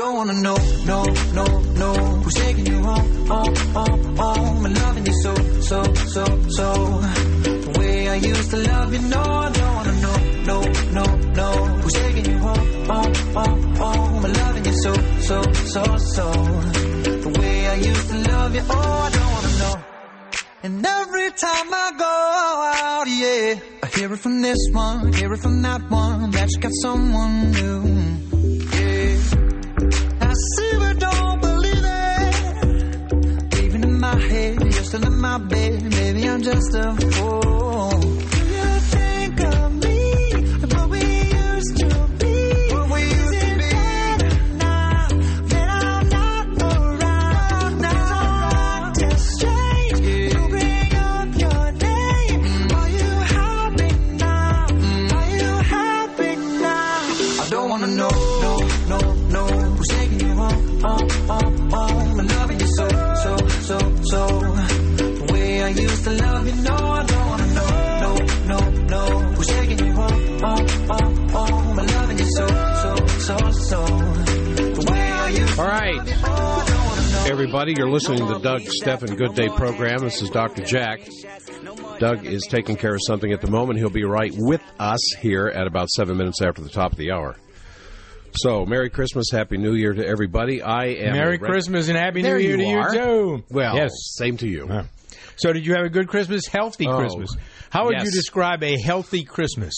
don't wanna know, no, who's taking you home, I'm loving you so. The way I used to love you, no, I don't wanna know, who's taking you home, I'm loving you so. The way I used to love you, I don't wanna know. And every time I go out, yeah, I hear it from this one, hear it from that one, that you got someone new. Yeah, I see but don't believe it. Even in my head, you're still in my bed. Maybe I'm just a fool. Do you think of me, what we used to be? What we used to be. Now that I'm not around, now it's strange. Yeah. To bring up your name. Are you happy now? Are you happy now? I don't wanna know, no, who's taking you home, I'm loving you so. The way I used to love you, no, I don't wanna know, who's taking you home, I'm loving you so. The way I used to All right. love you, I don't wanna know. Everybody, you're listening to the Doug Stephan Good Day program. This is Dr. Jack. Doug is taking care of something at the moment. He'll be right with us here at about 7 minutes after the top of the hour. So, Merry Christmas, Happy New Year to everybody. Merry Christmas and Happy New There Year to you you, are. too. Well, yes. same to you. So did you have a good Christmas? Healthy Christmas. How would yes. you describe a healthy Christmas?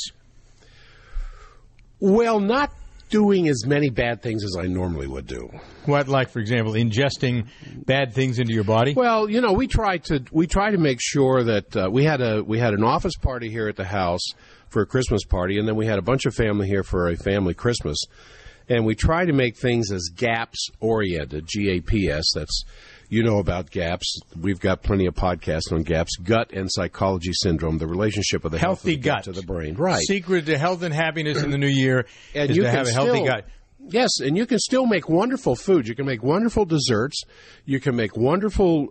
Well, not doing as many bad things as I normally would do. What, like, for example, ingesting bad things into your body? Well, you know, we try to make sure that we had an office party here at the house for a Christmas party, and then we had a bunch of family here for a family Christmas. And we try to make things as GAPS-oriented, G-A-P-S. That's, you know about GAPS. We've got plenty of podcasts on GAPS, gut and psychology syndrome, the relationship of the Healthy health of the gut gut to the brain. Right. Secret to health and happiness in the new year And is you to can have a healthy still- gut. Yes, and you can still make wonderful food. You can make wonderful desserts. You can make wonderful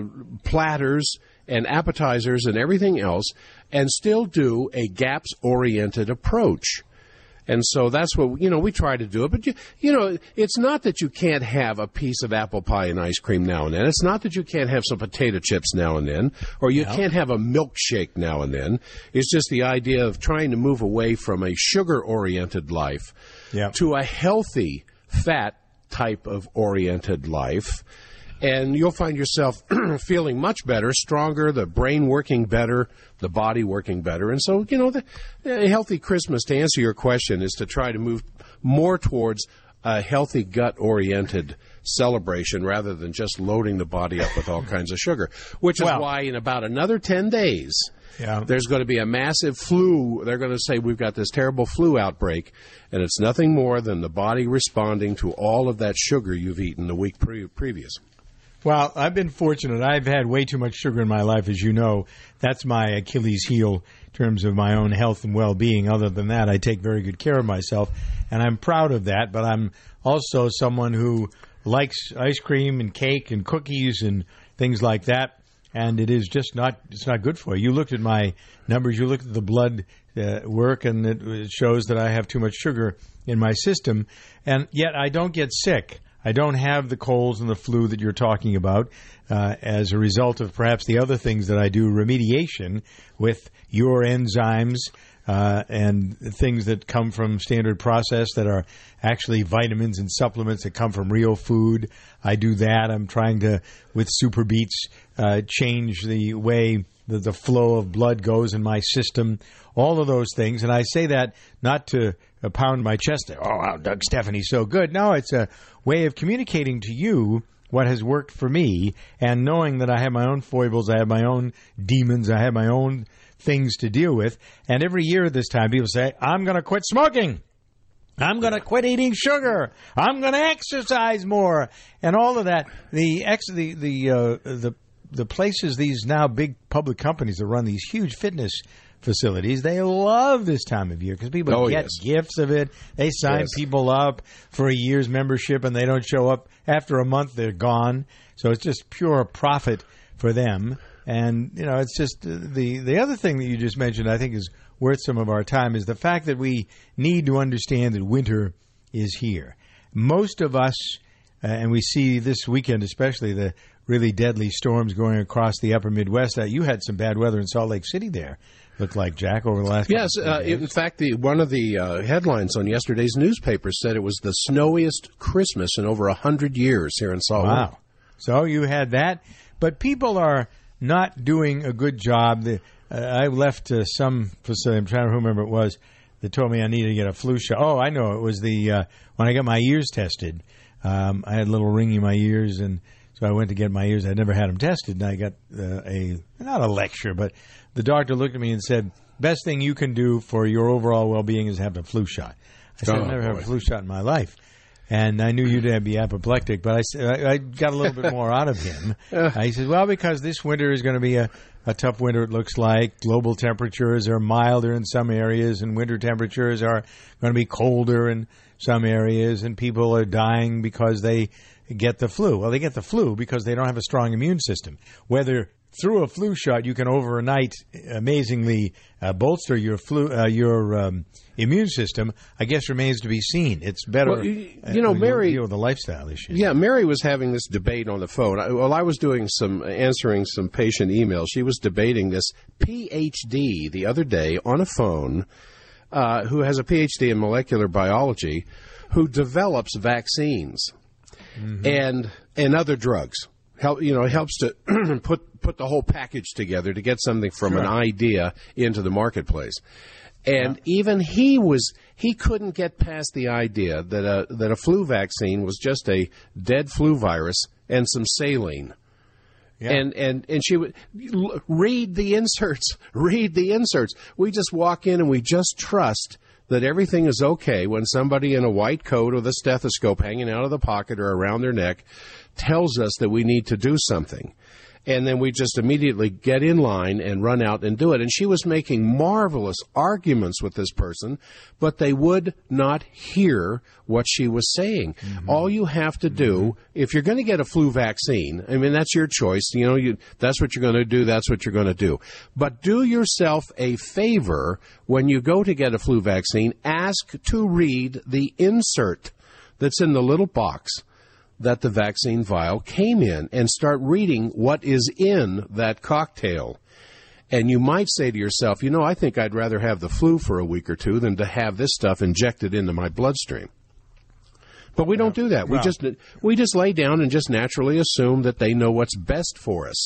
platters and appetizers and everything else, and still do a GAPS-oriented approach. And so that's what, you know, we try to do it. But, you know, it's not that you can't have a piece of apple pie and ice cream now and then. It's not that you can't have some potato chips now and then, or you can't have a milkshake now and then. It's just the idea of trying to move away from a sugar-oriented life to a healthy, fat type of oriented life. And you'll find yourself feeling much better, stronger, the brain working better, the body working better. And so, you know, the healthy Christmas, to answer your question, is to try to move more towards a healthy gut-oriented celebration rather than just loading the body up with all kinds of sugar, which is why in about another 10 days, there's going to be a massive flu. They're going to say we've got this terrible flu outbreak, and it's nothing more than the body responding to all of that sugar you've eaten the week previous. Well, I've been fortunate. I've had way too much sugar in my life, as you know. That's my Achilles heel in terms of my own health and well-being. Other than that, I take very good care of myself, and I'm proud of that. But I'm also someone who likes ice cream and cake and cookies and things like that, and it is just it's not good for you. You looked at my numbers. You looked at the blood work, and it shows that I have too much sugar in my system, and yet I don't get sick. I don't have the colds and the flu that you're talking about as a result of perhaps the other things that I do, remediation with your enzymes and things that come from standard process that are actually vitamins and supplements that come from real food. I do that. I'm trying to, with Super Beets, change the way the flow of blood goes in my system, all of those things. And I say that not to pound my chest, wow, Doug Stephan, he's so good. No, it's a way of communicating to you what has worked for me, and knowing that I have my own foibles, I have my own demons, I have my own things to deal with. And every year at this time, people say, I'm going to quit smoking. I'm going to quit eating sugar. I'm going to exercise more. And all of that, the places, these now big public companies that run these huge fitness facilities, they love this time of year because people get gifts of it. They sign people up for a year's membership, and they don't show up. After a month, they're gone. So it's just pure profit for them. And, you know, it's just the other thing that you just mentioned, I think, is worth some of our time, is the fact that we need to understand that winter is here. most of us, and we see this weekend especially the really deadly storms going across the upper Midwest. You had some bad weather in Salt Lake City there, looked like, Jack, over the last Yes, couple of days. in fact, one of the headlines on yesterday's newspaper said it was the snowiest Christmas in over 100 years here in Salt Lake. Wow. So you had that. But people are not doing a good job. I left some facility, I'm trying to remember who it was, that told me I needed to get a flu shot. Oh, I know. It was when I got my ears tested. I had a little ring in my ears, and so I went to get my ears. I'd never had them tested, and I got not a lecture, but the doctor looked at me and said, best thing you can do for your overall well-being is have a flu shot. I said, I've never had a flu shot in my life. And I knew you'd be apoplectic, but I got a little bit more out of him. He said, well, because this winter is going to be a tough winter, it looks like. Global temperatures are milder in some areas, and winter temperatures are going to be colder in some areas, and people are dying because they get the flu. Well, they get the flu because they don't have a strong immune system. Whether through a flu shot you can overnight amazingly bolster your immune system, I guess remains to be seen. It's better, well, Mary, deal with the lifestyle issues. Yeah, Mary was having this debate on the phone. While I was answering some patient emails, she was debating this PhD the other day on a phone, who has a PhD in molecular biology, who develops vaccines and other drugs. Helps to put the whole package together to get something from an idea into the marketplace. And even he couldn't get past the idea that a flu vaccine was just a dead flu virus and some saline. Yeah. And she would read the inserts. We just walk in and we just trust that everything is okay when somebody in a white coat with a stethoscope hanging out of the pocket or around their neck tells us that we need to do something. And then we just immediately get in line and run out and do it. And she was making marvelous arguments with this person, but they would not hear what she was saying. Mm-hmm. All you have to do, if you're going to get a flu vaccine, I mean, that's your choice. That's what you're going to do. That's what you're going to do. But do yourself a favor when you go to get a flu vaccine. Ask to read the insert that's in the little box that the vaccine vial came in, and start reading what is in that cocktail. And you might say to yourself, I think I'd rather have the flu for a week or two than to have this stuff injected into my bloodstream. But we don't do that. We just lay down and just naturally assume that they know what's best for us.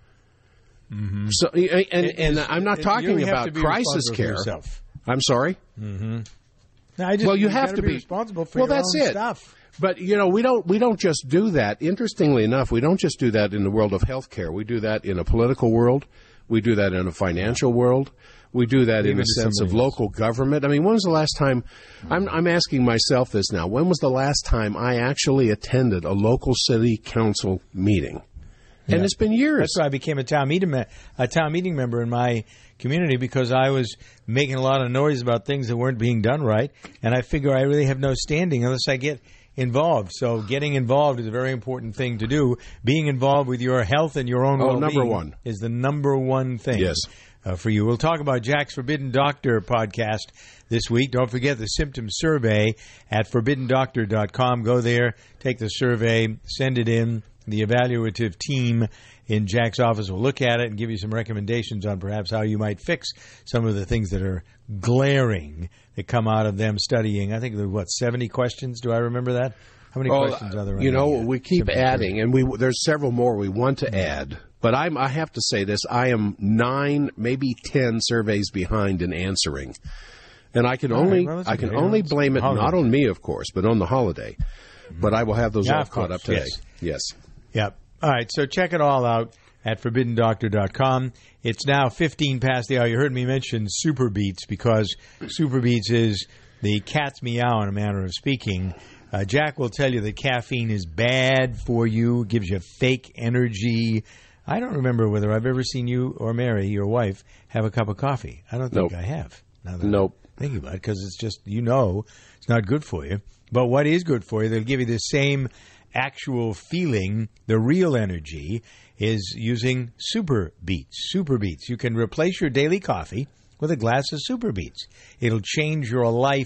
Mm-hmm. So, and I'm not talking about crisis care. I'm sorry? Mm-hmm. You have to be responsible for your own stuff. But, we don't just do that. Interestingly enough, we don't just do that in the world of healthcare. We do that in a political world. We do that in a financial world. We do that in a sense of local government. I mean, when was the last time, I'm asking myself this now, when was the last time I actually attended a local city council meeting? And it's been years. That's why I became a town meeting member in my community, because I was making a lot of noise about things that weren't being done right. And I figure I really have no standing unless I get involved. So getting involved is a very important thing to do. Being involved with your health and your own well-being number one. Is the number one thing. Yes. For you. We'll talk about Jack's Forbidden Doctor podcast this week. Don't forget the symptom survey at forbiddendoctor.com. Go there, take the survey, send it in. The evaluative team in Jack's office will look at it and give you some recommendations on perhaps how you might fix some of the things that are glaring that come out of them studying. I think there were, 70 questions? Do I remember that? How many questions are there? We keep adding, and there's several more we want to add. But I have to say this, I am 9, maybe 10 surveys behind in answering. And I can only blame it not on me, of course, but on the holiday. But I will have those all caught up today. Yes. Yep. All right, so check it all out at forbiddendoctor.com. It's now 15 past the hour. You heard me mention Super Beets, because Super Beets is the cat's meow in a manner of speaking. Jack will tell you that caffeine is bad for you, gives you fake energy. I don't remember whether I've ever seen you or Mary, your wife, have a cup of coffee. I don't think I have. Nope. Thinking about it, because it's just, it's not good for you. But what is good for you, they'll give you the same actual feeling, the real energy, is using Super Beets. Super Beets. You can replace your daily coffee with a glass of Super Beets. It'll change your life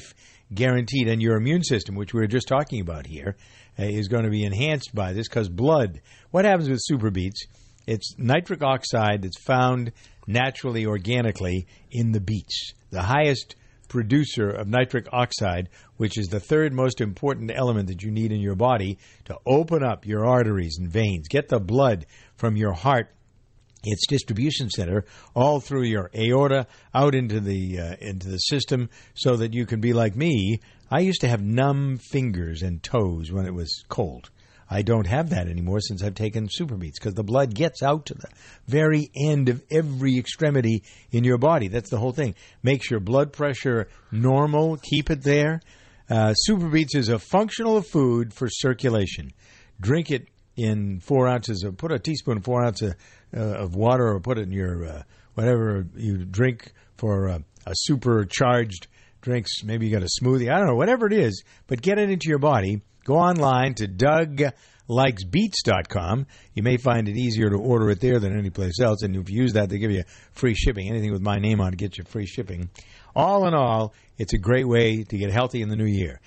guaranteed. And your immune system, which we were just talking about here, is going to be enhanced by this because blood. What happens with Super Beets? It's nitric oxide that's found naturally, organically in the beets. The highest producer of nitric oxide, which is the third most important element that you need in your body to open up your arteries and veins, get the blood from your heart, its distribution center, all through your aorta, out into the system, so that you can be like me. I used to have numb fingers and toes when it was cold. I don't have that anymore since I've taken Super Beets, because the blood gets out to the very end of every extremity in your body. That's the whole thing. Makes your blood pressure normal. Keep it there. Super Beets is a functional food for circulation. Drink it in 4 ounces of, put a teaspoon, 4 ounces of water, or put it in your whatever you drink for a supercharged drinks. Maybe you got a smoothie. I don't know, whatever it is, but get it into your body. Go online to DougLikesBeets.com. You may find it easier to order it there than any place else. And if you use that, they give you free shipping. Anything with my name on it gets you free shipping. All in all, it's a great way to get healthy in the new year.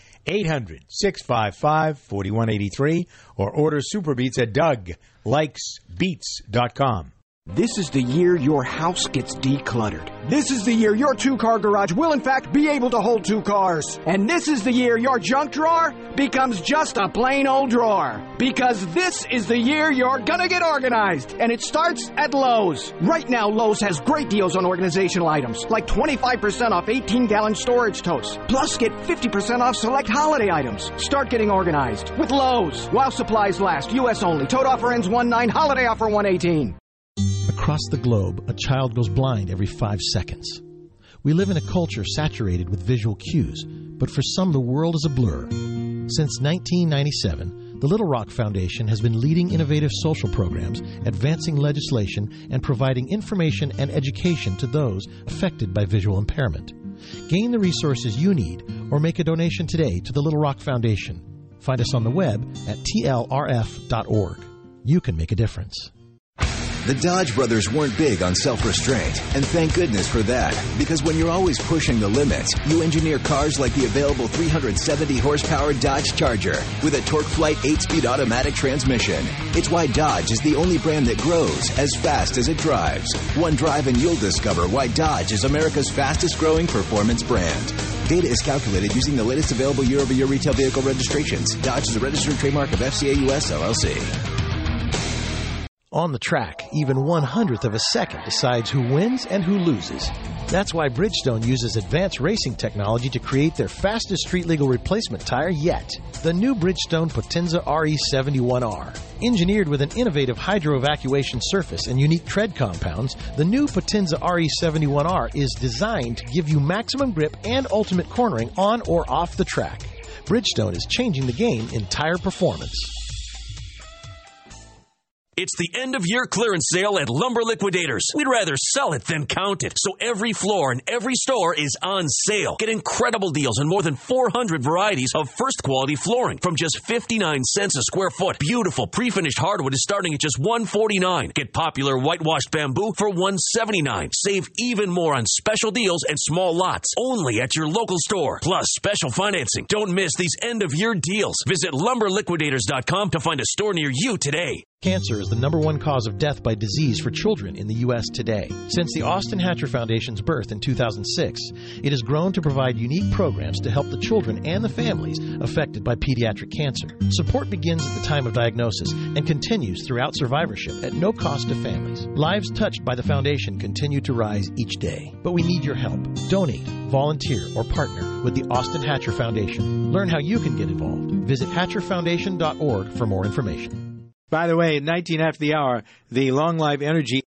800-655-4183 or order Super Beets at DougLikesBeets.com. This is the year your house gets decluttered. This is the year your two-car garage will, in fact, be able to hold 2 cars. And this is the year your junk drawer becomes just a plain old drawer. Because this is the year you're gonna get organized. And it starts at Lowe's. Right now, Lowe's has great deals on organizational items, like 25% off 18-gallon storage totes. Plus, get 50% off select holiday items. Start getting organized with Lowe's. While supplies last. U.S. only. Tote offer ends 1/9. Holiday offer 1/18. Across the globe, a child goes blind every 5 seconds. We live in a culture saturated with visual cues, but for some the world is a blur. Since 1997, the Little Rock Foundation has been leading innovative social programs, advancing legislation, and providing information and education to those affected by visual impairment. Gain the resources you need or make a donation today to the Little Rock Foundation. Find us on the web at tlrf.org. You can make a difference. The Dodge brothers weren't big on self-restraint, and thank goodness for that, because when you're always pushing the limits, you engineer cars like the available 370-horsepower Dodge Charger with a TorqueFlite 8-speed automatic transmission. It's why Dodge is the only brand that grows as fast as it drives. One drive and you'll discover why Dodge is America's fastest-growing performance brand. Data is calculated using the latest available year-over-year retail vehicle registrations. Dodge is a registered trademark of FCA US LLC. On the track, even 1/100th of a second decides who wins and who loses. That's why Bridgestone uses advanced racing technology to create their fastest street-legal replacement tire yet, the new Bridgestone Potenza RE71R. Engineered with an innovative hydro-evacuation surface and unique tread compounds, the new Potenza RE71R is designed to give you maximum grip and ultimate cornering on or off the track. Bridgestone is changing the game in tire performance. It's the end-of-year clearance sale at Lumber Liquidators. We'd rather sell it than count it. So every floor in every store is on sale. Get incredible deals on more than 400 varieties of first-quality flooring from just 59 cents a square foot. Beautiful pre-finished hardwood is starting at just $149. Get popular whitewashed bamboo for $179. Save even more on special deals and small lots only at your local store. Plus special financing. Don't miss these end-of-year deals. Visit lumberliquidators.com to find a store near you today. Cancer is the #1 cause of death by disease for children in the U.S. today. Since the Austin Hatcher Foundation's birth in 2006, it has grown to provide unique programs to help the children and the families affected by pediatric cancer. Support begins at the time of diagnosis and continues throughout survivorship at no cost to families. Lives touched by the foundation continue to rise each day. But we need your help. Donate, volunteer, or partner with the Austin Hatcher Foundation. Learn how you can get involved. Visit hatcherfoundation.org for more information. By the way, at 19 after the hour, the Long Life Energy.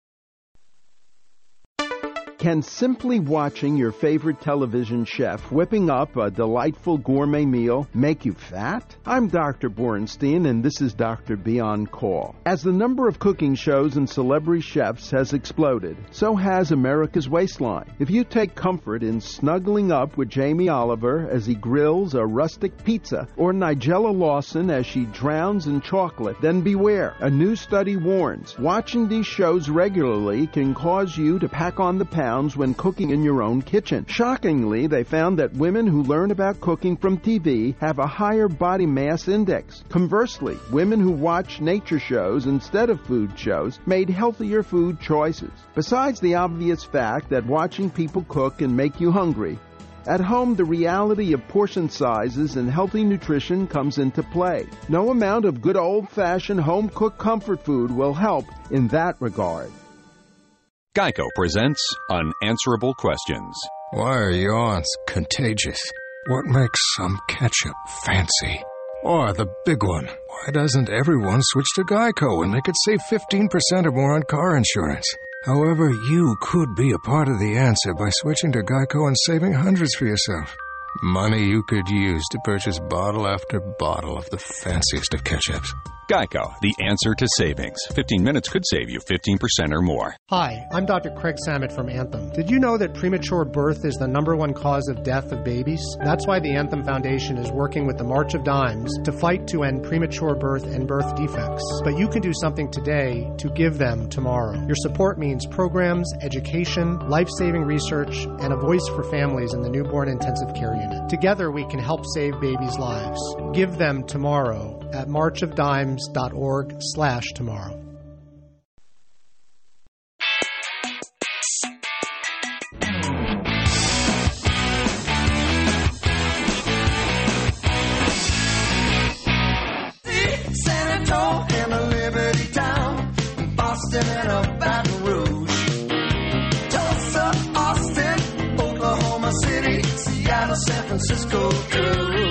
Can simply watching your favorite television chef whipping up a delightful gourmet meal make you fat? I'm Dr. Borenstein, and this is Dr. B on Call. As the number of cooking shows and celebrity chefs has exploded, so has America's waistline. If you take comfort in snuggling up with Jamie Oliver as he grills a rustic pizza, or Nigella Lawson as she drowns in chocolate, then beware. A new study warns watching these shows regularly can cause you to pack on the pounds pounds when cooking in your own kitchen. Shockingly, they found that women who learn about cooking from TV have a higher body mass index. Conversely, women who watch nature shows instead of food shows made healthier food choices. Besides the obvious fact that watching people cook can make you hungry, at home, the reality of portion sizes and healthy nutrition comes into play. No amount of good old-fashioned home-cooked comfort food will help in that regard. Geico presents Unanswerable Questions. Why are yawns contagious? What makes some ketchup fancy? Or the big one, why doesn't everyone switch to Geico and they could save 15% or more on car insurance? However, you could be a part of the answer by switching to Geico and saving hundreds for yourself. Money you could use to purchase bottle after bottle of the fanciest of ketchups. Geico, the answer to savings. 15 minutes could save you 15% or more. Hi, I'm Dr. Craig Samet from Anthem. Did you know that premature birth is the #1 cause of death of babies? That's why the Anthem Foundation is working with the March of Dimes to fight to end premature birth and birth defects. But you can do something today to give them tomorrow. Your support means programs, education, life-saving research, and a voice for families in the newborn intensive care unit. Together we can help save babies' lives. Give them tomorrow at marchofdimes.org/tomorrow. San Antonio and a Liberty Town, Boston and a Baton Rouge, Tulsa, Austin, Oklahoma City, Seattle, San Francisco too.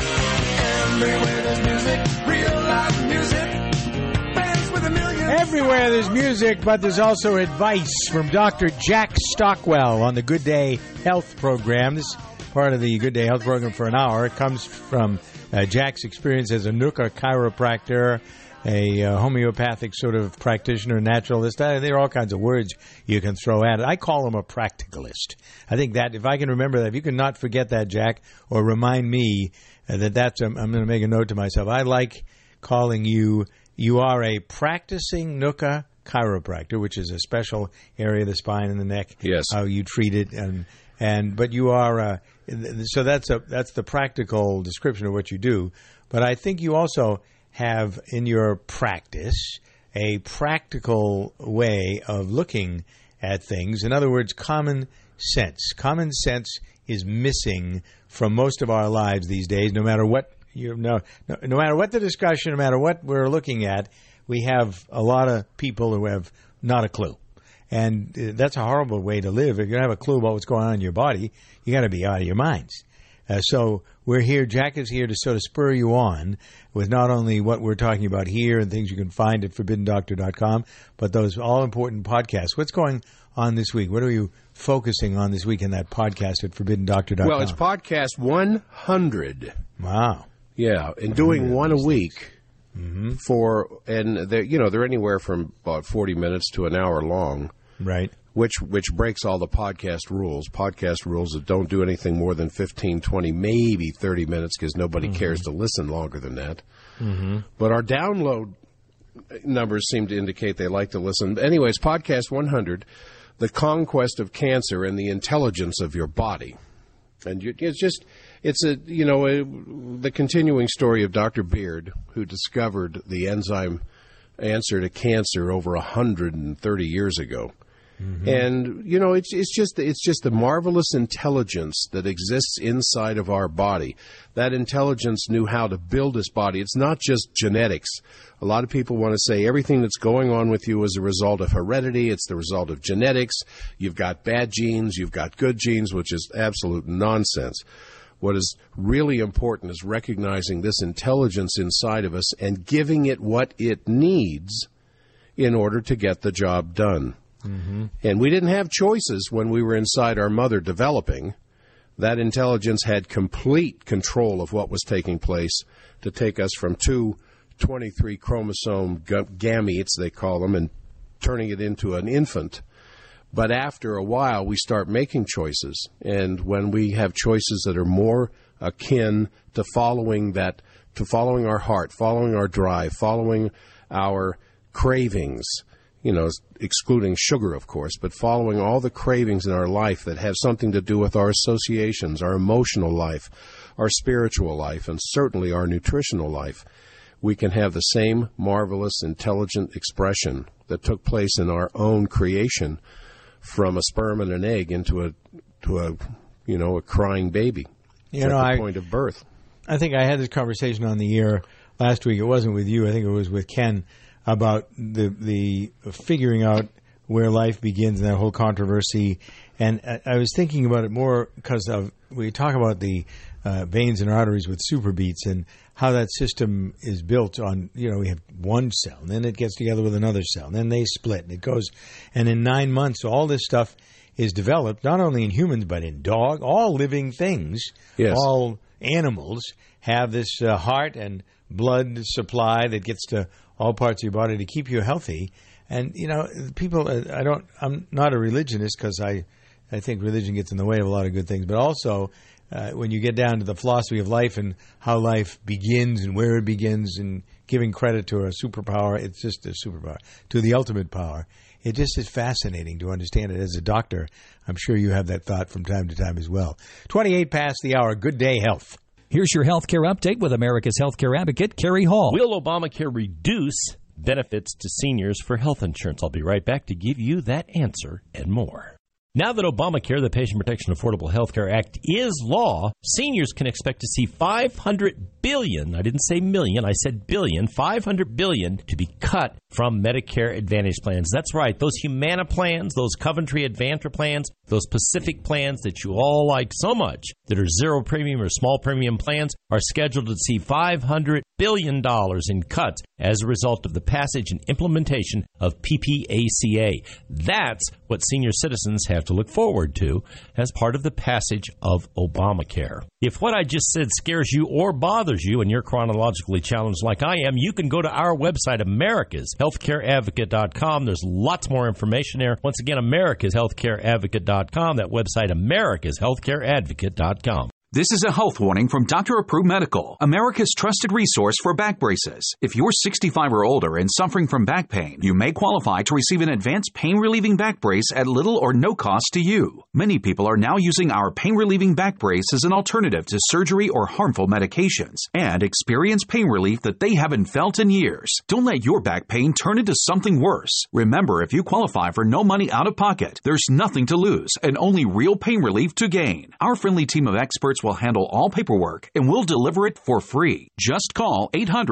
Everywhere there's music, real live music, bands with a million. Everywhere there's music, but there's also advice from Dr. Jack Stockwell on the Good Day Health program. This is part of the Good Day Health program for an hour. It comes from Jack's experience as a NUCA chiropractor, a homeopathic sort of practitioner, naturalist. There are all kinds of words you can throw at it. I call him a practicalist. I think that if I can remember that, if you can not forget that, Jack, or remind me that's I'm going to make a note to myself. I like calling you are a practicing NUCA chiropractor, which is a special area of the spine and the neck. Yes. How you treat it, but you are so that's the practical description of what you do. But I think you also have in your practice a practical way of looking at things. In other words, common sense. Common sense is missing from most of our lives these days. No matter what no matter what the discussion, no matter what we're looking at, we have a lot of people who have not a clue. And that's a horrible way to live. If you don't have a clue about what's going on in your body, you got to be out of your minds. So we're here. Jack is here to sort of spur you on with not only what we're talking about here and things you can find at ForbiddenDoctor.com, but those all-important podcasts. What's going on this week? What are you focusing on this week in that podcast at ForbiddenDoctor.com? Well, it's podcast 100. Wow. Yeah, and doing one a week. Mm-hmm. They're anywhere from about 40 minutes to an hour long. Right. Which breaks all the podcast rules. Podcast rules that don't do anything more than 15, 20, maybe 30 minutes because nobody cares to listen longer than that. Mm-hmm. But our download numbers seem to indicate they like to listen. Anyways, podcast 100, The Conquest of Cancer and the Intelligence of Your Body. And it's the continuing story of Dr. Beard, who discovered the enzyme answer to cancer over 130 years ago. Mm-hmm. And it's just the marvelous intelligence that exists inside of our body. That intelligence knew how to build this body. It's not just genetics. A lot of people want to say everything that's going on with you is a result of heredity. It's the result of genetics. You've got bad genes. You've got good genes, which is absolute nonsense. What is really important is recognizing this intelligence inside of us and giving it what it needs in order to get the job done. Mm-hmm. And we didn't have choices when we were inside our mother developing. That intelligence had complete control of what was taking place to take us from 23 chromosome gametes, they call them, and turning it into an infant. But after a while, we start making choices. And when we have choices that are more akin to following our heart, following our drive, following our cravings, excluding sugar, of course, but following all the cravings in our life that have something to do with our associations, our emotional life, our spiritual life, and certainly our nutritional life, we can have the same marvelous, intelligent expression that took place in our own creation from a sperm and an egg into a crying baby at the point of birth. I think I had this conversation on the air last week. It wasn't with you. I think it was with Ken about the figuring out where life begins and that whole controversy. And I was thinking about it more because we talk about the veins and arteries with superbeats and how that system is built on, we have one cell, and then it gets together with another cell, and then they split, and it goes. And in 9 months, all this stuff is developed, not only in humans, but in dog, all living things, yes. All animals have this heart and blood supply that gets to all parts of your body to keep you healthy. And, people, I'm not a religionist because I think religion gets in the way of a lot of good things, but also when you get down to the philosophy of life and how life begins and where it begins and giving credit to a superpower, it's just a superpower, to the ultimate power. It just is fascinating to understand it. As a doctor, I'm sure you have that thought from time to time as well. 28 past the hour. Good day, health. Here's your healthcare update with America's healthcare advocate, Kerry Hall. Will Obamacare reduce benefits to seniors for health insurance? I'll be right back to give you that answer and more. Now that Obamacare, the Patient Protection Affordable Health Care Act, is law, seniors can expect to see $500 billion, I didn't say million, I said billion, $500 billion to be cut from Medicare Advantage plans. That's right, those Humana plans, those Coventry Advantra plans, those Pacific plans that you all like so much that are zero premium or small premium plans are scheduled to see $500 billion in cuts as a result of the passage and implementation of PPACA. That's what senior citizens have to look forward to as part of the passage of Obamacare. If what I just said scares you or bothers you and you're chronologically challenged like I am, you can go to our website, americashealthcareadvocate.com. There's lots more information there. Once again, americashealthcareadvocate.com. That website, americashealthcareadvocate.com. This is a health warning from Dr. Approved Medical, America's trusted resource for back braces. If you're 65 or older and suffering from back pain, you may qualify to receive an advanced pain-relieving back brace at little or no cost to you. Many people are now using our pain-relieving back brace as an alternative to surgery or harmful medications and experience pain relief that they haven't felt in years. Don't let your back pain turn into something worse. Remember, if you qualify for no money out of pocket, there's nothing to lose and only real pain relief to gain. Our friendly team of experts will handle all paperwork and we'll deliver it for free. Just call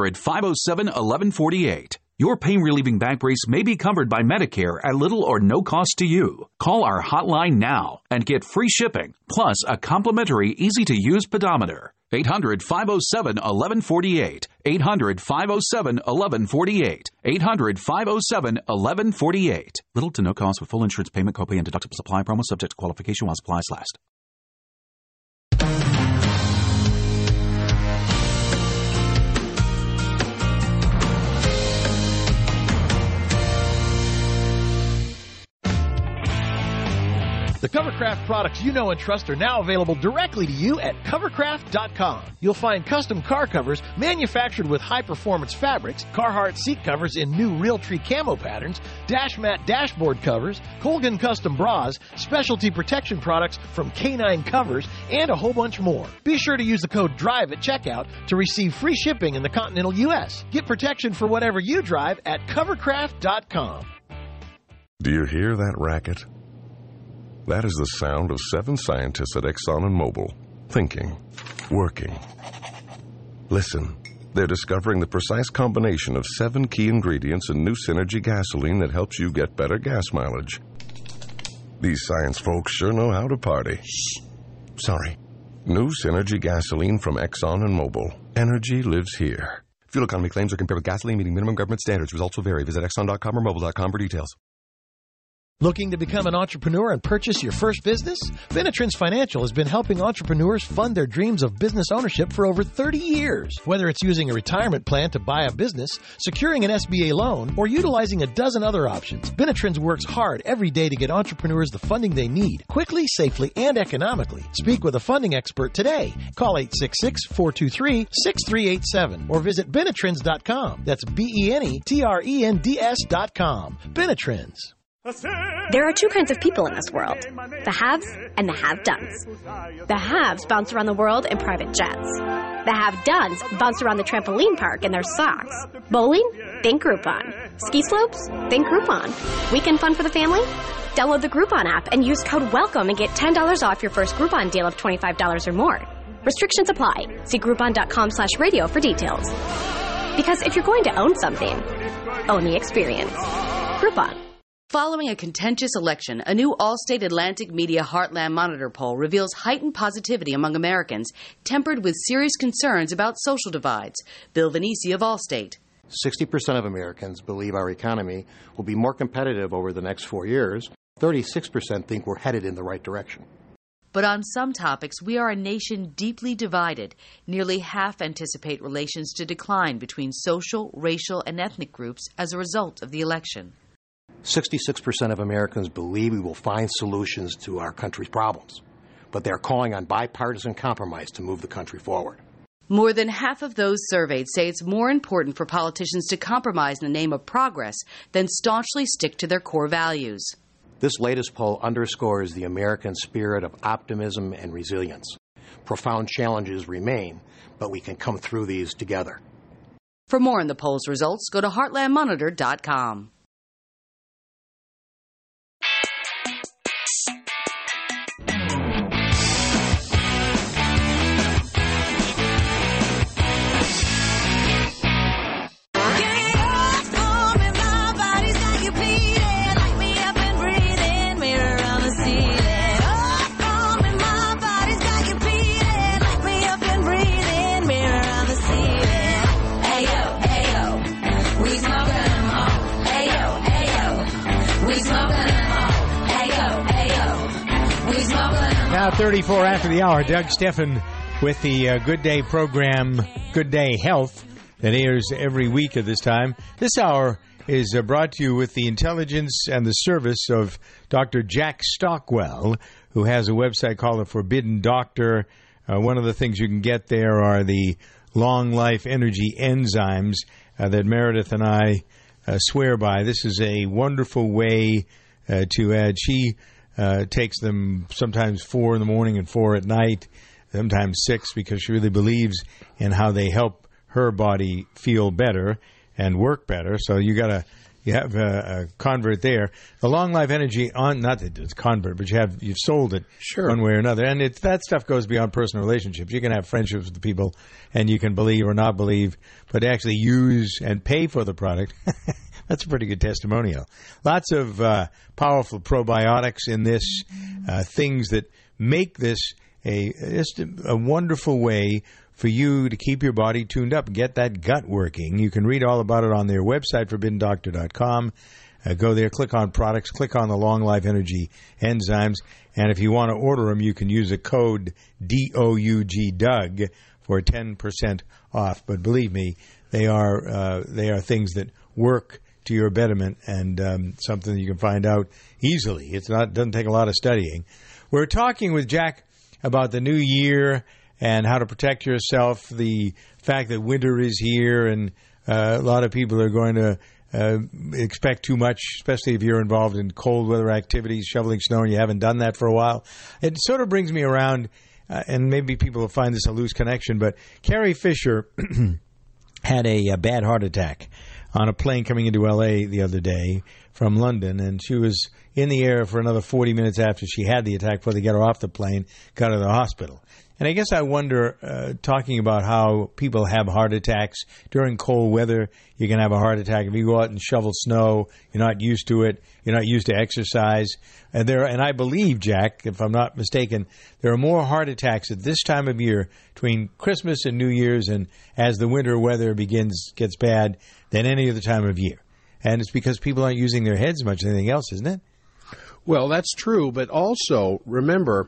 800-507-1148. Your pain-relieving back brace may be covered by Medicare at little or no cost to you. Call our hotline now and get free shipping, plus a complimentary, easy-to-use pedometer. 800-507-1148. 800-507-1148. 800-507-1148. Little to no cost with full insurance payment, copay, and deductible supply promo subject to qualification while supplies last. The Covercraft products you know and trust are now available directly to you at Covercraft.com. You'll find custom car covers manufactured with high-performance fabrics, Carhartt seat covers in new Realtree camo patterns, Dash Mat dashboard covers, Colgan custom bras, specialty protection products from K9 Covers, and a whole bunch more. Be sure to use the code DRIVE at checkout to receive free shipping in the continental U.S. Get protection for whatever you drive at Covercraft.com. Do you hear that racket? That is the sound of 7 scientists at Exxon and Mobil, thinking, working. Listen, they're discovering the precise combination of 7 key ingredients in new Synergy gasoline that helps you get better gas mileage. These science folks sure know how to party. Shh. Sorry. New Synergy gasoline from Exxon and Mobil. Energy lives here. Fuel economy claims are compared with gasoline meeting minimum government standards. Results will vary. Visit Exxon.com or Mobil.com for details. Looking to become an entrepreneur and purchase your first business? Benetrends Financial has been helping entrepreneurs fund their dreams of business ownership for over 30 years. Whether it's using a retirement plan to buy a business, securing an SBA loan, or utilizing a dozen other options, Benetrends works hard every day to get entrepreneurs the funding they need, quickly, safely, and economically. Speak with a funding expert today. Call 866-423-6387 or visit Benetrends.com. That's BENETRENDS.com. Benetrends. There are two kinds of people in this world, the haves and the have-dones. The haves bounce around the world in private jets. The have-dones bounce around the trampoline park in their socks. Bowling? Think Groupon. Ski slopes? Think Groupon. Weekend fun for the family? Download the Groupon app and use code WELCOME and get $10 off your first Groupon deal of $25 or more. Restrictions apply. See Groupon.com/radio for details. Because if you're going to own something, own the experience. Groupon. Following a contentious election, a new Allstate Atlantic Media Heartland Monitor poll reveals heightened positivity among Americans, tempered with serious concerns about social divides. Bill Venisi of Allstate. 60% of Americans believe our economy will be more competitive over the next 4 years. 36% think we're headed in the right direction. But on some topics, we are a nation deeply divided. Nearly half anticipate relations to decline between social, racial, and ethnic groups as a result of the election. 66% of Americans believe we will find solutions to our country's problems, but they're calling on bipartisan compromise to move the country forward. More than half of those surveyed say it's more important for politicians to compromise in the name of progress than staunchly stick to their core values. This latest poll underscores the American spirit of optimism and resilience. Profound challenges remain, but we can come through these together. For more on the poll's results, go to heartlandmonitor.com. Now 34 after the hour, Doug Steffen with the Good Day program, Good Day Health, that airs every week at this time. This hour is brought to you with the intelligence and the service of Dr. Jack Stockwell, who has a website called The Forbidden Doctor. One of the things you can get there are the long life energy enzymes that Meredith and I swear by. This is a wonderful way to add. She takes them sometimes 4 in the morning and 4 at night, sometimes 6, because she really believes in how they help her body feel better and work better. So you have a convert there. The Long Life Energy not that it's convert, but you've sold it one way or another. And that stuff goes beyond personal relationships. You can have friendships with people, and you can believe or not believe, but actually use and pay for the product. That's a pretty good testimonial. Lots of powerful probiotics in this, things that make this just a wonderful way for you to keep your body tuned up and get that gut working. You can read all about it on their website, ForbiddenDoctor.com. Go there, click on products, click on the Long Life Energy enzymes, and if you want to order them, you can use a code DOUG for 10% off. But believe me, they are things that work to your betterment, and something you can find out easily. It doesn't take a lot of studying. We're talking with Jack about the new year and how to protect yourself, the fact that winter is here, and a lot of people are going to expect too much, especially if you're involved in cold weather activities, shoveling snow, and you haven't done that for a while. It sort of brings me around, and maybe people will find this a loose connection, but Carrie Fisher had a bad heart attack on a plane coming into L.A. the other day from London, and she was in the air for another 40 minutes after she had the attack before they got her off the plane, got her to the hospital. And I guess I wonder, talking about how people have heart attacks during cold weather, you can have a heart attack. If you go out and shovel snow, you're not used to it, you're not used to exercise. And I believe, Jack, if I'm not mistaken, there are more heart attacks at this time of year between Christmas and New Year's and as the winter weather gets bad than any other time of year. And it's because people aren't using their heads much as anything else, isn't it? Well, that's true, but also remember,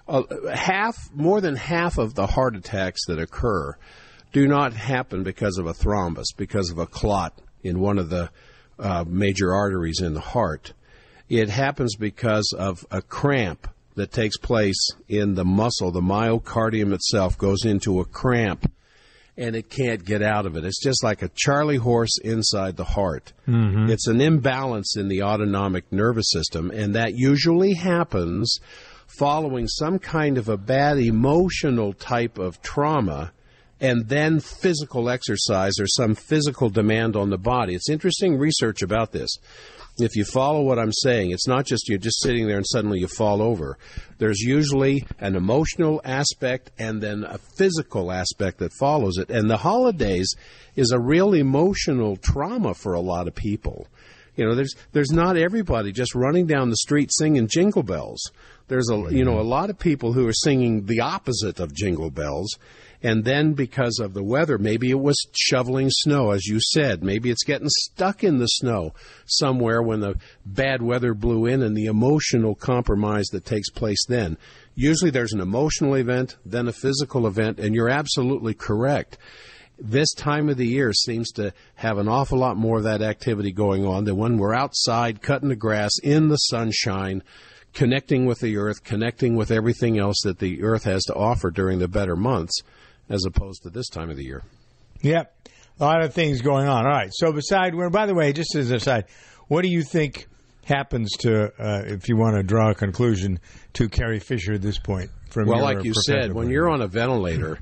more than half of the heart attacks that occur do not happen because of a thrombus, because of a clot in one of the major arteries in the heart. It happens because of a cramp that takes place in the muscle. The myocardium itself goes into a cramp, and it can't get out of it. It's just like a Charlie horse inside the heart. Mm-hmm. It's an imbalance in the autonomic nervous system, and that usually happens following some kind of a bad emotional type of trauma and then physical exercise or some physical demand on the body. It's interesting research about this. If you follow what I'm saying, it's not just you're just sitting there and suddenly you fall over. There's usually an emotional aspect and then a physical aspect that follows it. And the holidays is a real emotional trauma for a lot of people. You know, there's not everybody just running down the street singing Jingle Bells. There's a lot of people who are singing the opposite of Jingle Bells. And then because of the weather, maybe it was shoveling snow, as you said. Maybe it's getting stuck in the snow somewhere when the bad weather blew in, and the emotional compromise that takes place then. Usually there's an emotional event, then a physical event, and you're absolutely correct. This time of the year seems to have an awful lot more of that activity going on than when we're outside cutting the grass in the sunshine, connecting with the earth, connecting with everything else that the earth has to offer during the better months, as opposed to this time of the year. Yep. A lot of things going on. All right. So by the way, just as an aside, what do you think happens to, if you want to draw a conclusion, to Carrie Fisher at this point? Well, like you said, when you're on a ventilator,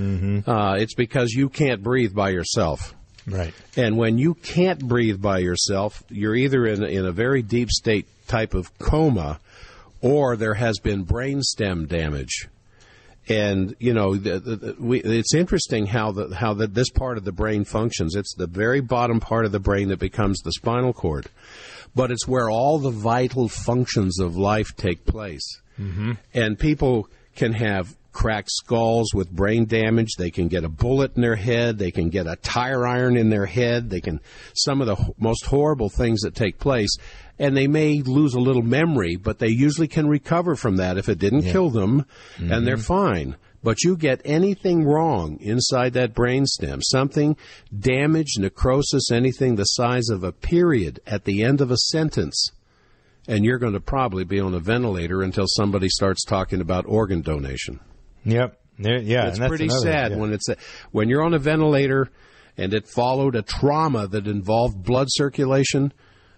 it's because you can't breathe by yourself. Right. And when you can't breathe by yourself, you're either in a very deep state type of coma, or there has been brainstem damage. And, you know, it's interesting how this part of the brain functions. It's the very bottom part of the brain that becomes the spinal cord. But it's where all the vital functions of life take place. Mm-hmm. And people can have cracked skulls with brain damage. They can get a bullet in their head. They can get a tire iron in their head. Some of the most horrible things that take place. And they may lose a little memory, but they usually can recover from that if it didn't kill them, and they're fine. But you get anything wrong inside that brainstem, something damage, necrosis, anything the size of a period at the end of a sentence, and you're going to probably be on a ventilator until somebody starts talking about organ donation. Yep. It's pretty sad when you're on a ventilator and it followed a trauma that involved blood circulation.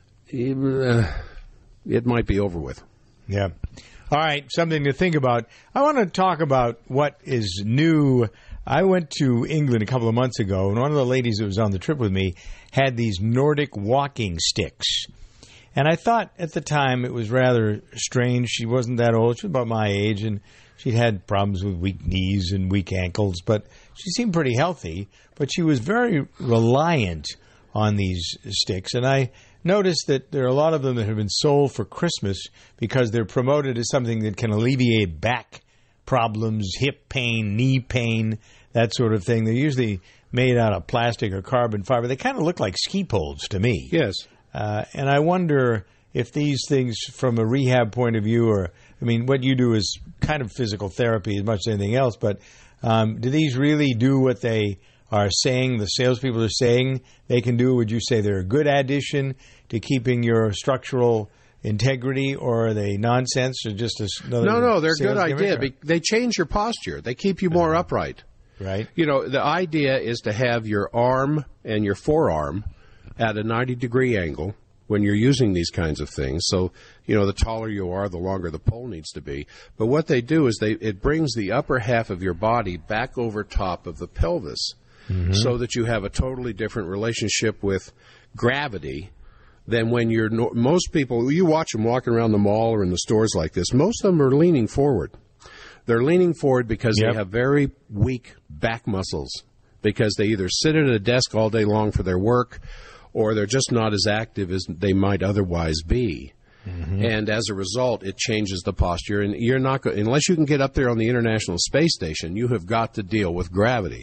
It might be over with. Yeah. All right, something to think about. I want to talk about what is new. I went to England a couple of months ago, and one of the ladies that was on the trip with me had these Nordic walking sticks. And I thought at the time it was rather strange. She wasn't that old. She was about my age, and she'd had problems with weak knees and weak ankles, but she seemed pretty healthy. But she was very reliant on these sticks, and I noticed that there are a lot of them that have been sold for Christmas because they're promoted as something that can alleviate back problems, hip pain, knee pain, that sort of thing. They're usually made out of plastic or carbon fiber. They kind of look like ski poles to me. Yes. And I wonder if these things, from a rehab point of view, what you do is kind of physical therapy as much as anything else, but do these really do what they are saying, the salespeople are saying they can do? Would you say they're a good addition to keeping your structural integrity, or are they nonsense, or just another? No, they're a good idea. They change your posture. They keep you more upright. Right. You know, the idea is to have your arm and your forearm at a 90-degree angle when you're using these kinds of things. So, you know, the taller you are, the longer the pole needs to be. But what they do is it brings the upper half of your body back over top of the pelvis. Mm-hmm. So that you have a totally different relationship with gravity than when most people, you watch them walking around the mall or in the stores like this, most of them are leaning forward. They're leaning forward because they have very weak back muscles, because they either sit at a desk all day long for their work, or they're just not as active as they might otherwise be. Mm-hmm. And as a result, it changes the posture. And you're not unless you can get up there on the International Space Station, you have got to deal with gravity.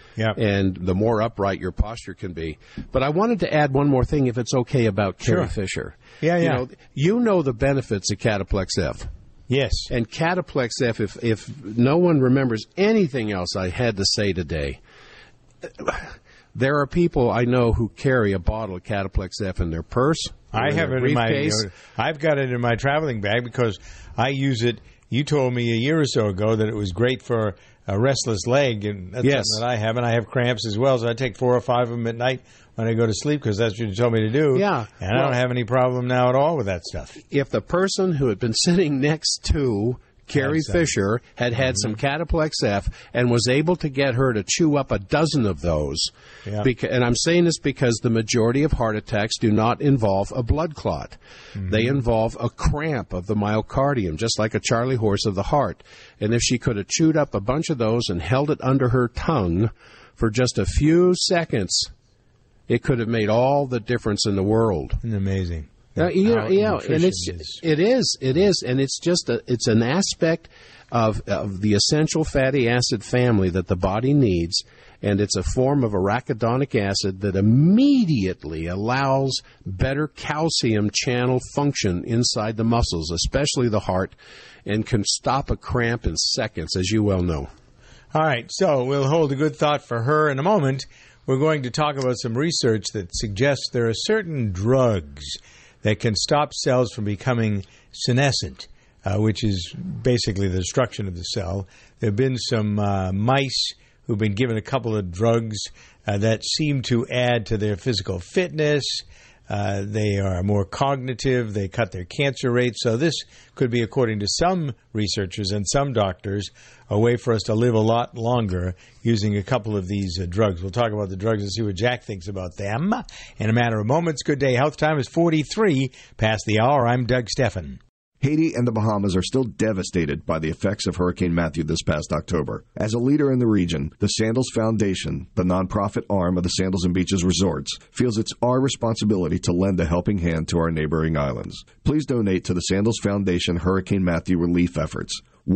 Yep. And the more upright your posture can be. But I wanted to add one more thing, if it's okay, about Carrie Fisher. Yeah. You know the benefits of Cataplex F. Yes. And Cataplex F, if no one remembers anything else I had to say today, there are people I know who carry a bottle of Cataplex F in their purse. I have it in my. I've got it in my traveling bag because I use it. You told me a year or so ago that it was great for a restless leg, and that's something that I have, and I have cramps as well. So I take 4 or 5 of them at night when I go to sleep because that's what you told me to do. Yeah, and I don't have any problem now at all with that stuff. If the person who had been sitting next to Carrie Fisher had some Cataplex F and was able to get her to chew up a dozen of those. Yeah. And I'm saying this because the majority of heart attacks do not involve a blood clot. They involve a cramp of the myocardium, just like a Charlie horse of the heart. And if she could have chewed up a bunch of those and held it under her tongue for just a few seconds, it could have made all the difference in the world. Amazing. And it is, and it's just it's an aspect of the essential fatty acid family that the body needs, and it's a form of arachidonic acid that immediately allows better calcium channel function inside the muscles, especially the heart, and can stop a cramp in seconds, as you well know. All right, so we'll hold a good thought for her in a moment. We're going to talk about some research that suggests there are certain drugs that can stop cells from becoming senescent, which is basically the destruction of the cell. There have been some mice who've been given a couple of drugs that seem to add to their physical fitness. They are more cognitive. They cut their cancer rates. So this could be, according to some researchers and some doctors, a way for us to live a lot longer using a couple of these drugs. We'll talk about the drugs and see what Jack thinks about them in a matter of moments. Good day. Health Time is 43 past the hour. I'm Doug Steffen. Haiti and the Bahamas are still devastated by the effects of Hurricane Matthew this past October. As a leader in the region, the Sandals Foundation, the nonprofit arm of the Sandals and Beaches Resorts, feels it's our responsibility to lend a helping hand to our neighboring islands. Please donate to the Sandals Foundation Hurricane Matthew relief efforts.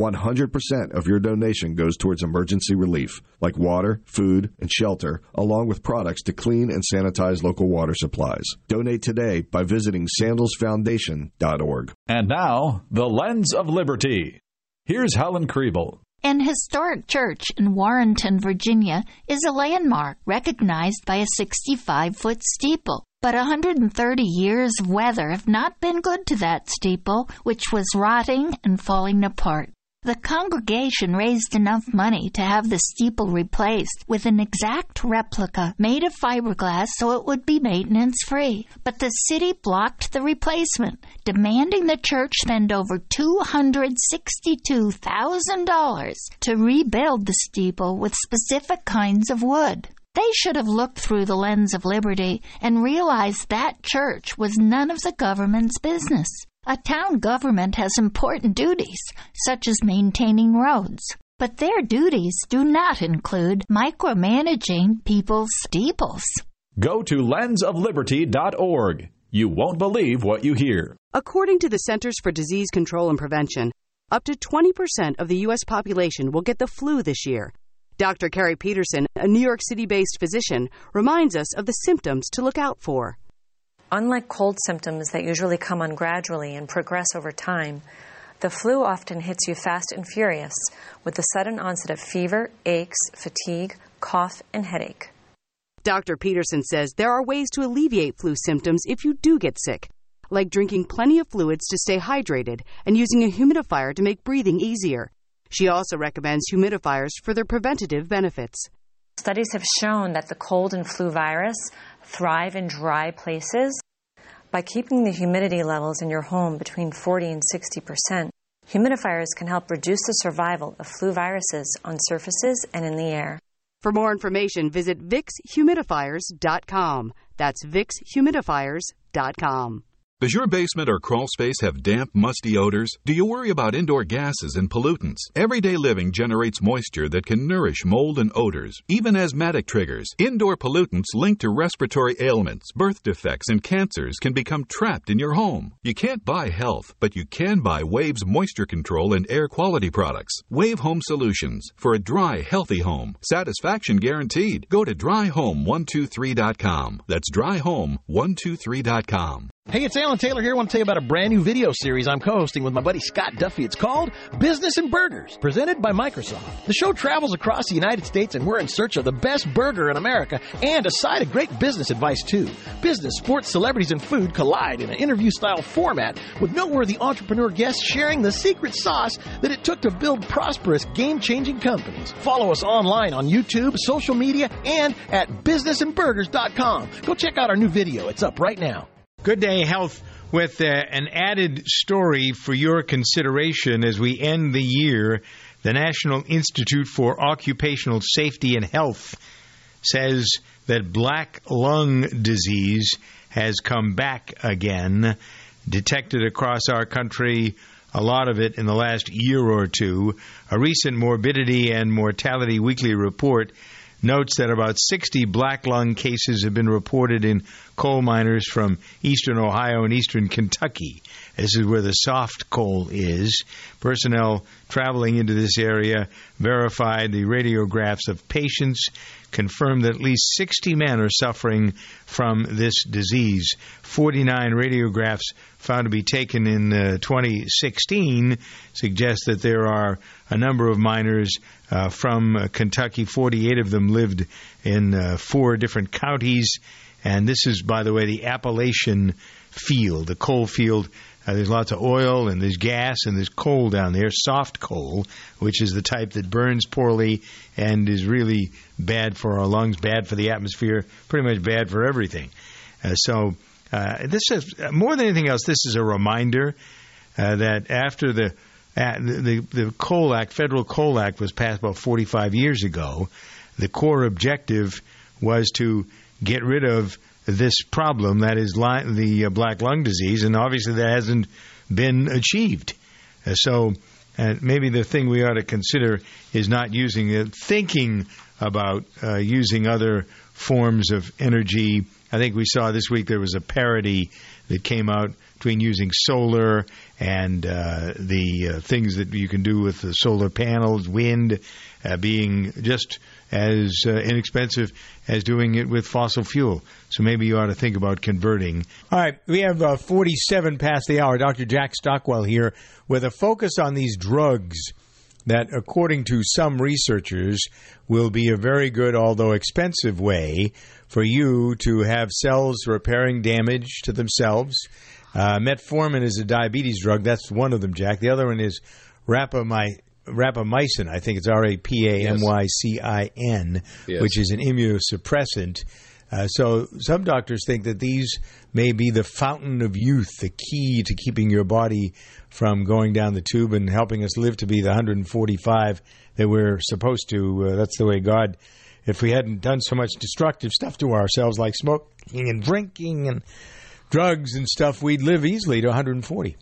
100% of your donation goes towards emergency relief, like water, food, and shelter, along with products to clean and sanitize local water supplies. Donate today by visiting sandalsfoundation.org. And now, the Lens of Liberty. Here's Helen Kriebel. An historic church in Warrenton, Virginia, is a landmark recognized by a 65-foot steeple. But 130 years of weather have not been good to that steeple, which was rotting and falling apart. The congregation raised enough money to have the steeple replaced with an exact replica made of fiberglass so it would be maintenance-free. But the city blocked the replacement, demanding the church spend over $262,000 to rebuild the steeple with specific kinds of wood. They should have looked through the lens of liberty and realized that church was none of the government's business. A town government has important duties, such as maintaining roads. But their duties do not include micromanaging people's steeples. Go to lensofliberty.org. You won't believe what you hear. According to the Centers for Disease Control and Prevention, up to 20% of the U.S. population will get the flu this year. Dr. Carrie Peterson, a New York City-based physician, reminds us of the symptoms to look out for. Unlike cold symptoms that usually come on gradually and progress over time, the flu often hits you fast and furious with the sudden onset of fever, aches, fatigue, cough, and headache. Dr. Peterson says there are ways to alleviate flu symptoms if you do get sick, like drinking plenty of fluids to stay hydrated and using a humidifier to make breathing easier. She also recommends humidifiers for their preventative benefits. Studies have shown that the cold and flu virus thrive in dry places. By keeping the humidity levels in your home between 40 and 60%, humidifiers can help reduce the survival of flu viruses on surfaces and in the air. For more information, visit VixHumidifiers.com. That's VixHumidifiers.com. Does your basement or crawl space have damp, musty odors? Do you worry about indoor gases and pollutants? Everyday living generates moisture that can nourish mold and odors, even asthmatic triggers. Indoor pollutants linked to respiratory ailments, birth defects, and cancers can become trapped in your home. You can't buy health, but you can buy Wave's moisture control and air quality products. Wave Home Solutions for a dry, healthy home. Satisfaction guaranteed. Go to dryhome123.com. That's dryhome123.com. Hey, it's Alan Taylor here. I want to tell you about a brand new video series I'm co-hosting with my buddy Scott Duffy. It's called Business and Burgers, presented by Microsoft. The show travels across the United States, and we're in search of the best burger in America and a side of great business advice, too. Business, sports, celebrities, and food collide in an interview-style format with noteworthy entrepreneur guests sharing the secret sauce that it took to build prosperous, game-changing companies. Follow us online on YouTube, social media, and at businessandburgers.com. Go check out our new video. It's up right now. Good Day Health with an added story for your consideration as we end the year. The National Institute for Occupational Safety and Health says that black lung disease has come back again, detected across our country, a lot of it in the last year or two. A recent morbidity and mortality weekly report notes that about 60 black lung cases have been reported in coal miners from eastern Ohio and eastern Kentucky. This is where the soft coal is. Personnel traveling into this area verified the radiographs of patients, confirmed that at least 60 men are suffering from this disease. 49 radiographs found to be taken in 2016 suggest that there are a number of miners from Kentucky. 48 of them lived in 4 different counties. And this is, by the way, the Appalachian field, the coal field. There's lots of oil and there's gas and there's coal down there, soft coal, which is the type that burns poorly and is really bad for our lungs, bad for the atmosphere, pretty much bad for everything. So this is, more than anything else, this is a reminder that after the Coal Act, Federal Coal Act, was passed about 45 years ago, the core objective was to get rid of this problem, that is the black lung disease, and obviously that hasn't been achieved. So maybe the thing we ought to consider is not using it, thinking about using other forms of energy. I think we saw this week there was a parody that came out between using solar and the things that you can do with the solar panels, wind, being just as inexpensive as doing it with fossil fuel. So maybe you ought to think about converting. All right, we have 47 past the hour. Dr. Jack Stockwell here with a focus on these drugs that, according to some researchers, will be a very good, although expensive, way for you to have cells repairing damage to themselves. Metformin is a diabetes drug. That's one of them, Jack. The other one is rapamycin. I think it's rapamycin, yes, which is an immunosuppressant. So some doctors think that these may be the fountain of youth, the key to keeping your body from going down the tube and helping us live to be the 145 that we're supposed to. That's the way God, if we hadn't done so much destructive stuff to ourselves like smoking and drinking and drugs and stuff, we'd live easily to 140.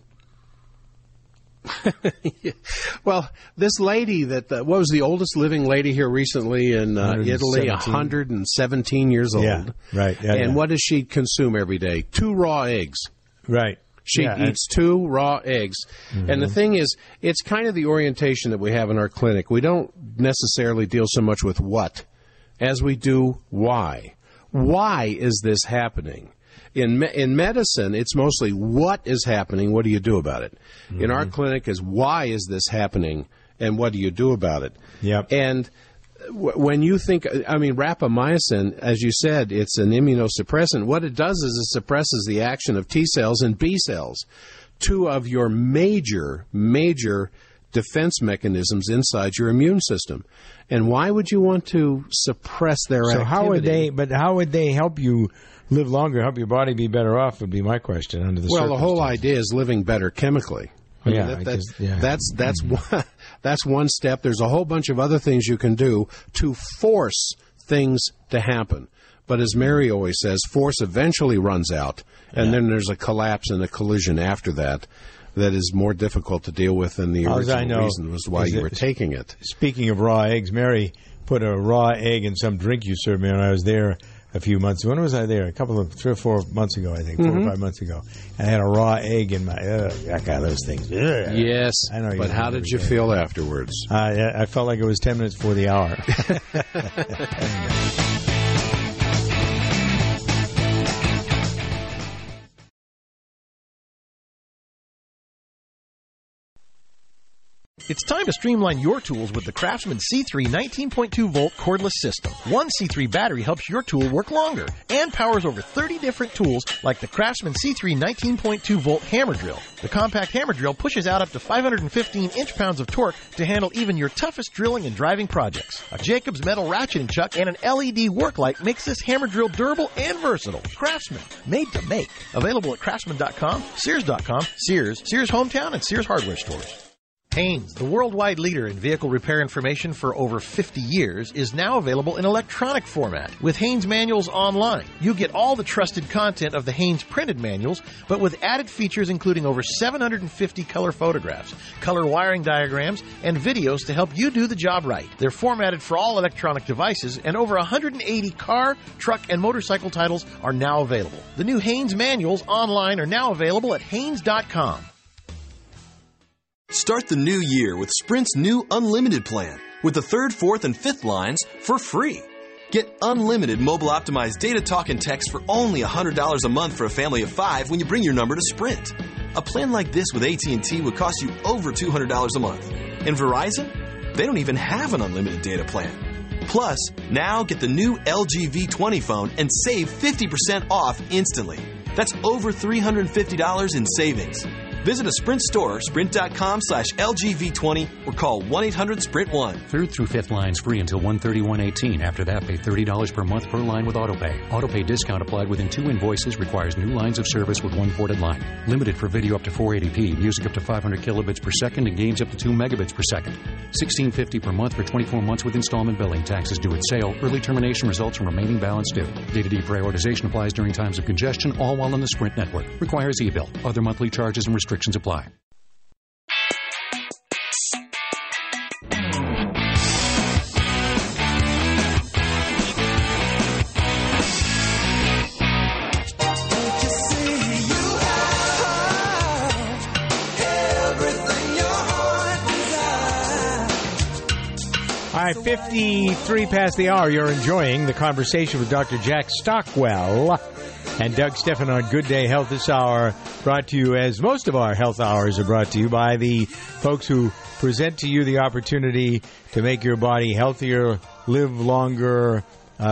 Well, this lady that what was the oldest living lady here recently in Italy? 117 years old. Yeah, right. Yeah, and what does she consume every day? 2 raw eggs. Right. She eats 2 raw eggs. Mm-hmm. And the thing is, it's kind of the orientation that we have in our clinic. We don't necessarily deal so much with what as we do why. Why is this happening? In medicine, it's mostly what is happening, what do you do about it? Mm-hmm. In our clinic is why is this happening, and what do you do about it? Yep. And when you think, I mean, rapamycin, as you said, it's an immunosuppressant. What it does is it suppresses the action of T cells and B cells, 2 of your major defense mechanisms inside your immune system. And why would you want to suppress their activity? So how would they help you live longer, help your body be better off, would be my question under the circumstances. Well, the whole idea is living better chemically. That's one step. There's a whole bunch of other things you can do to force things to happen. But as Mary always says, force eventually runs out, and then there's a collapse and a collision after that is more difficult to deal with than the original reason was why you were taking it. Speaking of raw eggs, Mary put a raw egg in some drink you served me when I was there a few months. When was I there? 3 or 4 months ago, I think. 4 or 5 months ago. And I had a raw egg in my... that guy, those things. Yes, I know. But how did you feel afterwards? I felt like it was 10 minutes before the hour. It's time to streamline your tools with the Craftsman C3 19.2-volt cordless system. One C3 battery helps your tool work longer and powers over 30 different tools like the Craftsman C3 19.2-volt hammer drill. The compact hammer drill pushes out up to 515 inch-pounds of torque to handle even your toughest drilling and driving projects. A Jacobs metal ratcheting chuck and an LED work light makes this hammer drill durable and versatile. Craftsman, made to make. Available at Craftsman.com, Sears.com, Sears, Sears Hometown, and Sears Hardware stores. Haynes, the worldwide leader in vehicle repair information for over 50 years, is now available in electronic format. With Haynes Manuals Online, you get all the trusted content of the Haynes printed manuals, but with added features including over 750 color photographs, color wiring diagrams, and videos to help you do the job right. They're formatted for all electronic devices, and over 180 car, truck, and motorcycle titles are now available. The new Haynes Manuals Online are now available at Haynes.com. Start the new year with Sprint's new Unlimited plan with the 3rd, 4th, and 5th lines for free. Get unlimited mobile optimized data, talk, and text for only $100 a month for a family of 5 when you bring your number to Sprint. A plan like this with AT&T would cost you over $200 a month. And Verizon? They don't even have an unlimited data plan. Plus, now get the new LG V20 phone and save 50% off instantly. That's over $350 in savings. Visit a Sprint store, sprint.com/LGV20, or call 1-800-SPRINT1. 3rd through 5th lines free until 1/31/18. After that, pay $30 per month per line with AutoPay. AutoPay discount applied within 2 invoices. Requires new lines of service with 1 ported line. Limited for video up to 480p, music up to 500 kilobits per second, and games up to 2 megabits per second. $16.50 per month for 24 months with installment billing. Taxes due at sale. Early termination results from remaining balance due. Data deprioritization applies during times of congestion, all while on the Sprint network. Requires e-bill. Other monthly charges and restrictions apply. All right, 53 past the hour. You're enjoying the conversation with Dr. Jack Stockwell and Doug Steffen on Good Day Health this hour, brought to you, as most of our health hours are brought to you, by the folks who present to you the opportunity to make your body healthier, live longer.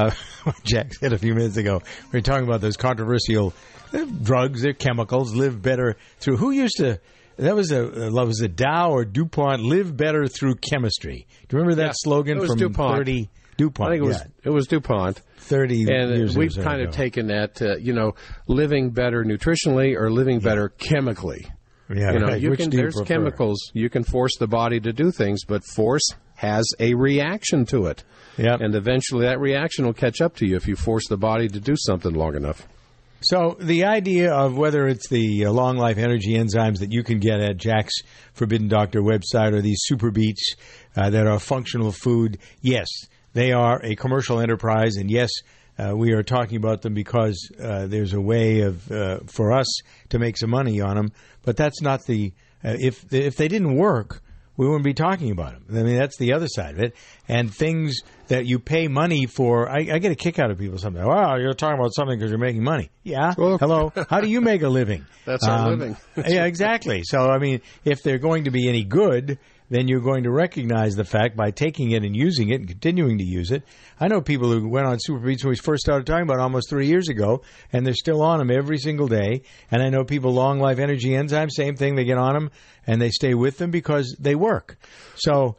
Jack said a few minutes ago, we were talking about those controversial drugs, they're chemicals, live better through. Who used to... That was a Dow or DuPont, live better through chemistry. Do you remember that slogan from DuPont. 30? DuPont. I think it was DuPont. 30 years ago. And we've kind of taken that, living better nutritionally or living better chemically. Yeah, right. There's chemicals. You can force the body to do things, but force has a reaction to it. Yeah. And eventually that reaction will catch up to you if you force the body to do something long enough. So the idea of whether it's the long life energy enzymes that you can get at Jack's Forbidden Doctor website or these super beets that are functional food, yes, they are a commercial enterprise, and yes, we are talking about them because there's a way of for us to make some money on them. But that's not the if they didn't work, we wouldn't be talking about them. I mean, that's the other side of it. And things that you pay money for, I get a kick out of people sometimes. Wow, you're talking about something because you're making money. Yeah, well, hello. How do you make a living? That's our living. Yeah, exactly. So, I mean, if they're going to be any good, then you're going to recognize the fact by taking it and using it and continuing to use it. I know people who went on Super Beets when we first started talking about it almost 3 years ago, and they're still on them every single day. And I know people, Long Life Energy Enzymes, same thing, they get on them and they stay with them because they work. So,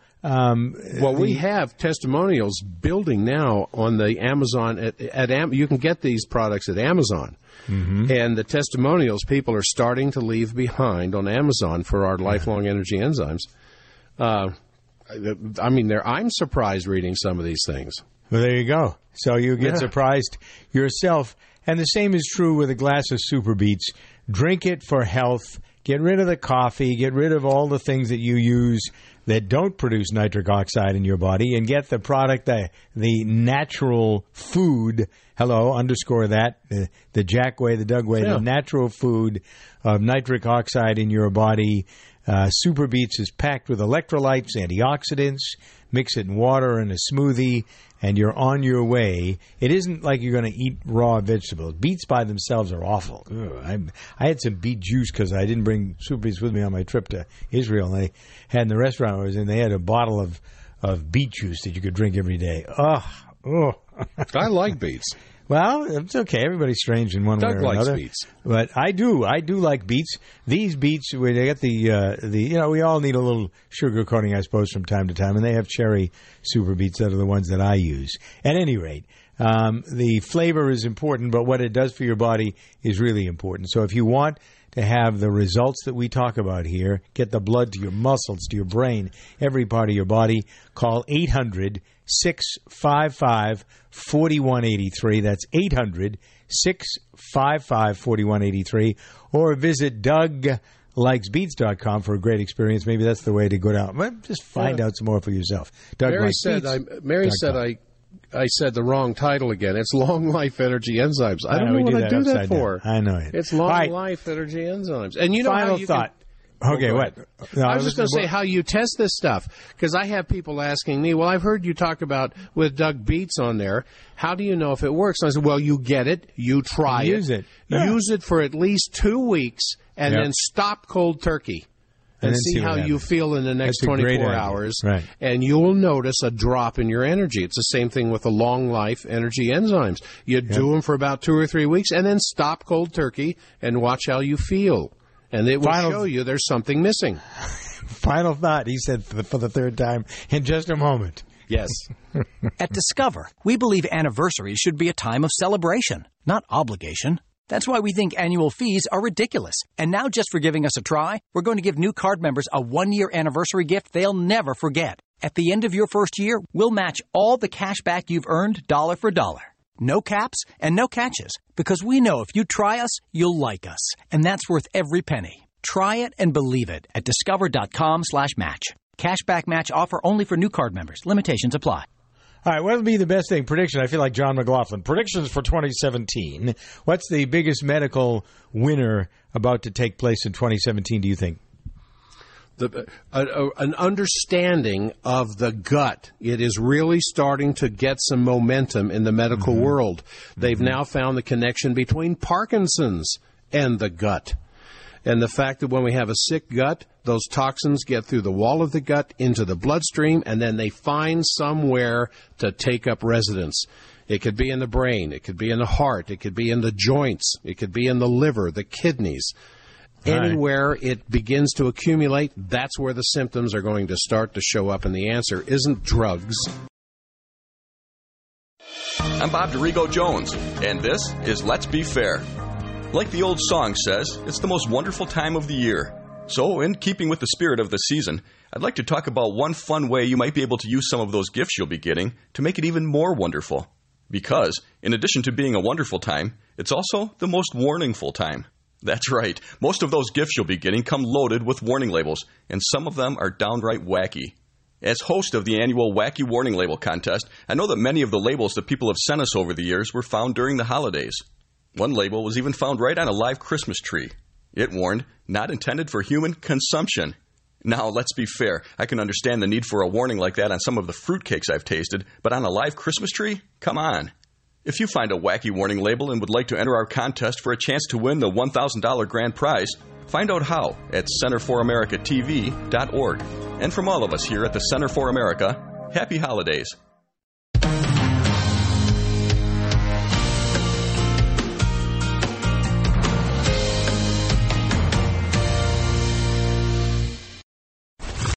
we have testimonials building now on the Amazon. You can get these products at Amazon. Mm-hmm. And the testimonials people are starting to leave behind on Amazon for our lifelong energy enzymes. I'm surprised reading some of these things. Well, there you go. So you get surprised yourself. And the same is true with a glass of Super Beets. Drink it for health. Get rid of the coffee. Get rid of all the things that you use that don't produce nitric oxide in your body, and get the product, the natural food. Hello, underscore that. The Jack way, the Doug way, the natural food of nitric oxide in your body. Super Beets is packed with electrolytes, antioxidants. Mix it in water in a smoothie, and you're on your way. It isn't like you're going to eat raw vegetables. Beets by themselves are awful. Ugh, I had some beet juice because I didn't bring Super Beets with me on my trip to Israel. And they had in the restaurant I was in, they had a bottle of beet juice that you could drink every day. Oh. I like beets. Well, it's okay. Everybody's strange in one way or another. Doug likes beets. But I do like beets. These beets, when they get the we all need a little sugar coating, I suppose, from time to time, and they have cherry Super Beets that are the ones that I use. At any rate, the flavor is important, but what it does for your body is really important. So if you want to have the results that we talk about here, get the blood to your muscles, to your brain, every part of your body, call 800-655-4183. That's 800-655-4183. Or visit DougLikesBeets.com for a great experience. Maybe that's the way to go down. Just find out some more for yourself. Mary said I said the wrong title again. It's Long Life Energy Enzymes. I don't know what I do that for. I know it. It's Long Life Energy Enzymes. And you know Final how you thought. Okay, what? No, I was just going to say how you test this stuff, because I have people asking me, well, I've heard you talk about with Doug Beets on there. How do you know if it works? And I said, well, you get it, you try Use it. Yeah. Use it for at least 2 weeks, and then stop cold turkey. And see how you feel in the next 24 hours. Right. And you'll notice a drop in your energy. It's the same thing with the Long Life Energy Enzymes. You do them for about 2 or 3 weeks, and then stop cold turkey and watch how you feel. And it will show you there's something missing. Final thought, he said for the third time in just a moment. Yes. At Discover, we believe anniversaries should be a time of celebration, not obligation. That's why we think annual fees are ridiculous. And now, just for giving us a try, we're going to give new card members a 1-year anniversary gift they'll never forget. At the end of your first year, we'll match all the cash back you've earned dollar for dollar. No caps and no catches, because we know if you try us, you'll like us. And that's worth every penny. Try it and believe it at discover.com/match. Cashback match offer only for new card members. Limitations apply. All right, what would be the best thing? Prediction. I feel like John McLaughlin. Predictions for 2017. What's the biggest medical winner about to take place in 2017, do you think? An understanding of the gut. It is really starting to get some momentum in the medical world. They've now found the connection between Parkinson's and the gut. And the fact that when we have a sick gut, those toxins get through the wall of the gut into the bloodstream, and then they find somewhere to take up residence. It could be in the brain. It could be in the heart. It could be in the joints. It could be in the liver, the kidneys. Anywhere it begins to accumulate, that's where the symptoms are going to start to show up, and the answer isn't drugs. I'm Bob DeRigo Jones, and this is Let's Be Fair. Like the old song says, it's the most wonderful time of the year. So, in keeping with the spirit of the season, I'd like to talk about one fun way you might be able to use some of those gifts you'll be getting to make it even more wonderful. Because, in addition to being a wonderful time, it's also the most warningful time. That's right. Most of those gifts you'll be getting come loaded with warning labels, and some of them are downright wacky. As host of the annual Wacky Warning Label Contest, I know that many of the labels that people have sent us over the years were found during the holidays. One label was even found right on a live Christmas tree. It warned, not intended for human consumption. Now, let's be fair. I can understand the need for a warning like that on some of the fruitcakes I've tasted, but on a live Christmas tree? Come on. If you find a wacky warning label and would like to enter our contest for a chance to win the $1,000 grand prize, find out how at CenterForAmericaTV.org. And from all of us here at the Center for America, happy holidays.